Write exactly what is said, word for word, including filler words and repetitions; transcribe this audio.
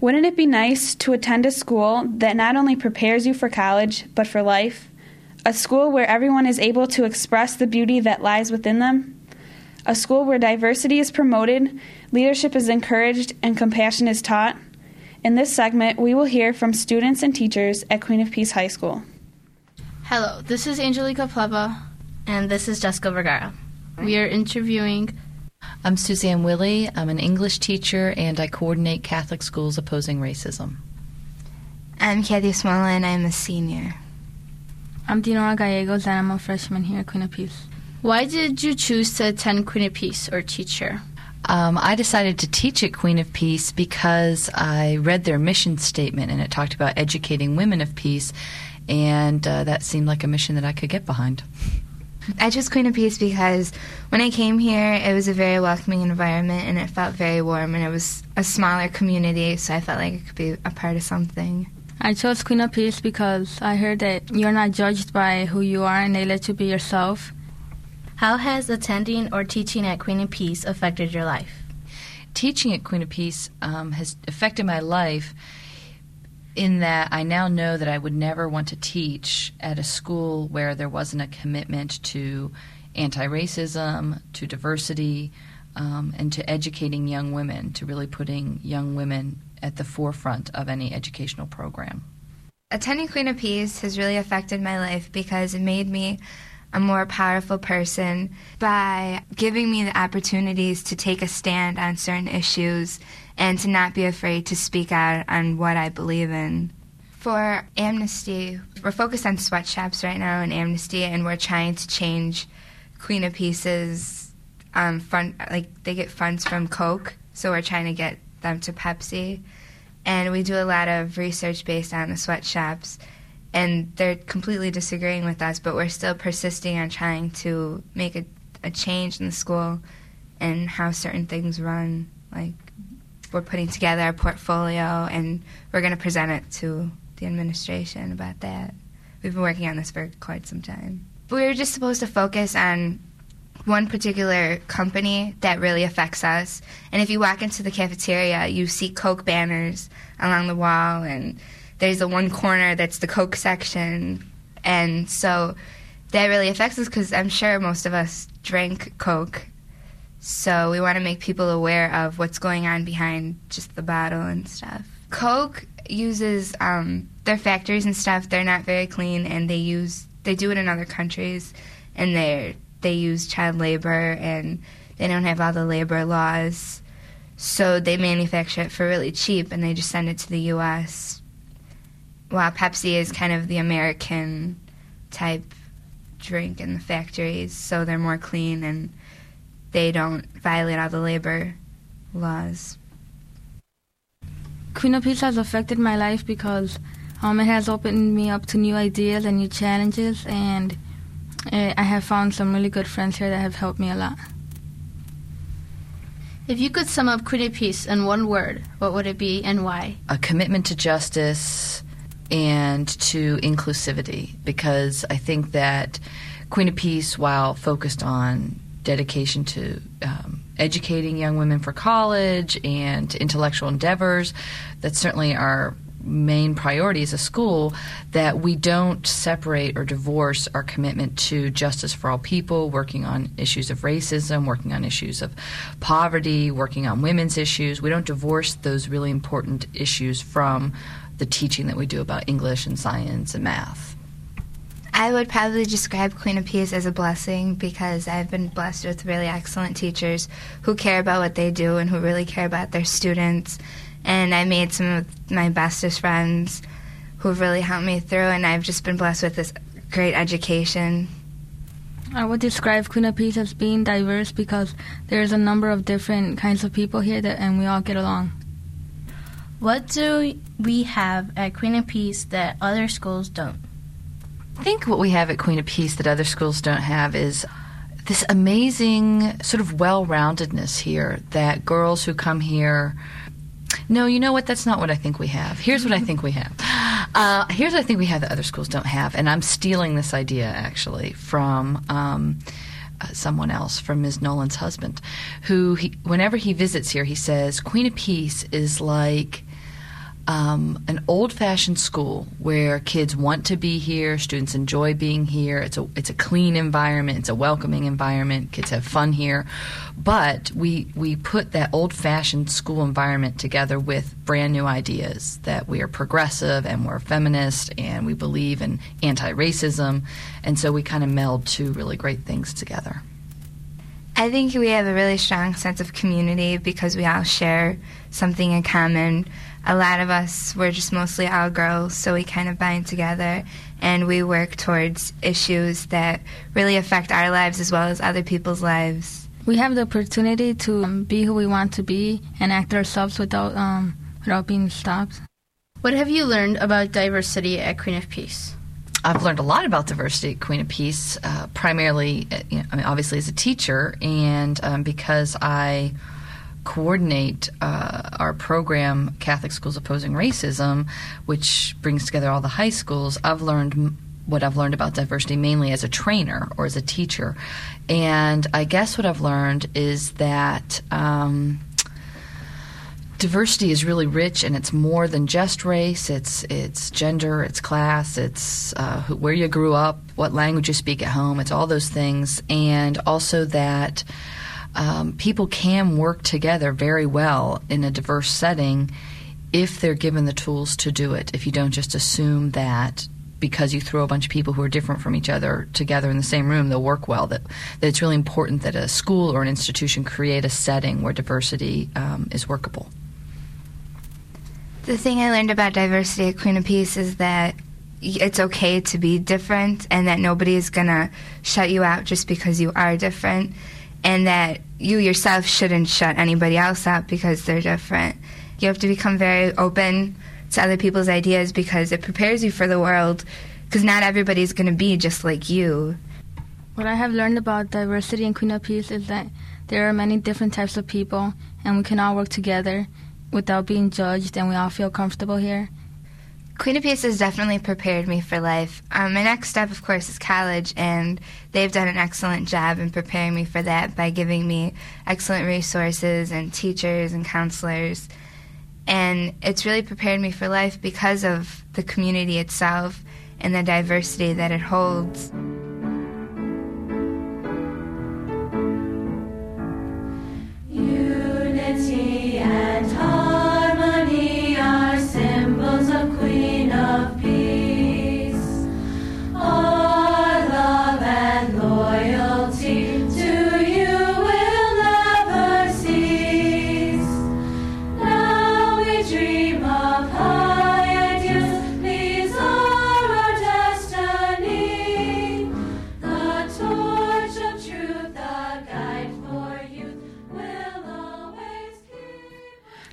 Wouldn't it be nice to attend a school that not only prepares you for college, but for life? A school where everyone is able to express the beauty that lies within them? A school where diversity is promoted, leadership is encouraged, and compassion is taught? In this segment, we will hear from students and teachers at Queen of Peace High School. Hello, this is Angelica Pleva. And this is Jessica Vergara. We are interviewing... I'm Suzanne Willey. I'm an English teacher, and I coordinate Catholic Schools Opposing Racism. I'm Kathy Smola, and I'm a senior. I'm Dinora Gallegos, and I'm a freshman here at Queen of Peace. Why did you choose to attend Queen of Peace or teach here? Um, I decided to teach at Queen of Peace because I read their mission statement, and it talked about educating women of peace, and uh, that seemed like a mission that I could get behind. I chose Queen of Peace because when I came here, it was a very welcoming environment, and it felt very warm, and it was a smaller community, so I felt like it could be a part of something. I chose Queen of Peace because I heard that you're not judged by who you are, and they let you be yourself. How has attending or teaching at Queen of Peace affected your life? Teaching at Queen of Peace um, has affected my life in that I now know that I would never want to teach at a school where there wasn't a commitment to anti-racism, to diversity, um, and to educating young women, to really putting young women at the forefront of any educational program. Attending Queen of Peace has really affected my life because it made me a more powerful person by giving me the opportunities to take a stand on certain issues and to not be afraid to speak out on what I believe in. For Amnesty, we're focused on sweatshops right now in Amnesty, and we're trying to change Queen of Peace's um, fund, like they get funds from Coke, so we're trying to get them to Pepsi. And we do a lot of research based on the sweatshops, and they're completely disagreeing with us, but we're still persisting on trying to make a, a change in the school and how certain things run. Like, we're putting together our portfolio, and we're going to present it to the administration about that. We've been working on this for quite some time. We were just supposed to focus on one particular company that really affects us. And if you walk into the cafeteria, you see Coke banners along the wall, and there's the one corner that's the Coke section. And so that really affects us because I'm sure most of us drink Coke. So we want to make people aware of what's going on behind just the bottle and stuff. Coke uses um, their factories and stuff. They're not very clean, and they use they do it in other countries, and they they use child labor, and they don't have all the labor laws. So they manufacture it for really cheap, and they just send it to the U S While Pepsi is kind of the American type drink in the factories, so they're more clean and they don't violate all the labor laws. Queen of Peace has affected my life because um, it has opened me up to new ideas and new challenges, and uh, I have found some really good friends here that have helped me a lot. If you could sum up Queen of Peace in one word, what would it be and why? A commitment to justice and to inclusivity, because I think that Queen of Peace, while focused on dedication to um, educating young women for college and intellectual endeavors, that's certainly our main priority as a school, that we don't separate or divorce our commitment to justice for all people, working on issues of racism, working on issues of poverty, working on women's issues. We don't divorce those really important issues from the teaching that we do about English and science and math. I would probably describe Queen of Peace as a blessing because I've been blessed with really excellent teachers who care about what they do and who really care about their students. And I made some of my bestest friends who've really helped me through, and I've just been blessed with this great education. I would describe Queen of Peace as being diverse because there's a number of different kinds of people here that, and we all get along. What do we have at Queen of Peace that other schools don't? I think what we have at Queen of Peace that other schools don't have is this amazing sort of well-roundedness here that girls who come here... No, you know what? That's not what I think we have. Here's what I think we have. Uh, here's what I think we have that other schools don't have, and I'm stealing this idea, actually, from um, uh, someone else, from Miz Nolan's husband, who, he, whenever he visits here, he says, Queen of Peace is like um, an old-fashioned school where kids want to be here, students enjoy being here. It's a it's a clean environment, it's a welcoming environment. Kids have fun here, but we we put that old-fashioned school environment together with brand new ideas that we are progressive and we're feminist and we believe in anti-racism, and so we kind of meld two really great things together. I think we have a really strong sense of community because we all share something in common. A lot of us, we're just mostly all girls, so we kind of bind together and we work towards issues that really affect our lives as well as other people's lives. We have the opportunity to um, be who we want to be and act ourselves without um, without being stopped. What have you learned about diversity at Queen of Peace? I've learned a lot about diversity at Queen of Peace, uh, primarily, uh, you know, I mean, obviously as a teacher, and um, because I coordinate uh, our program, Catholic Schools Opposing Racism, which brings together all the high schools. I've learned m- what I've learned about diversity mainly as a trainer or as a teacher, and I guess what I've learned is that Um, diversity is really rich, and it's more than just race. It's it's gender, it's class, it's uh, who, where you grew up, what language you speak at home. It's all those things, and also that um, people can work together very well in a diverse setting if they're given the tools to do it. If you don't just assume that because you throw a bunch of people who are different from each other together in the same room, they'll work well. That, that it's really important that a school or an institution create a setting where diversity um, is workable. The thing I learned about diversity at Queen of Peace is that it's okay to be different and that nobody is going to shut you out just because you are different, and that you yourself shouldn't shut anybody else out because they're different. You have to become very open to other people's ideas because it prepares you for the world, because not everybody's going to be just like you. What I have learned about diversity in Queen of Peace is that there are many different types of people and we can all work together without being judged, and we all feel comfortable here. Queen of Peace has definitely prepared me for life. Um, my next step, of course, is college, and they've done an excellent job in preparing me for that by giving me excellent resources and teachers and counselors. And it's really prepared me for life because of the community itself and the diversity that it holds.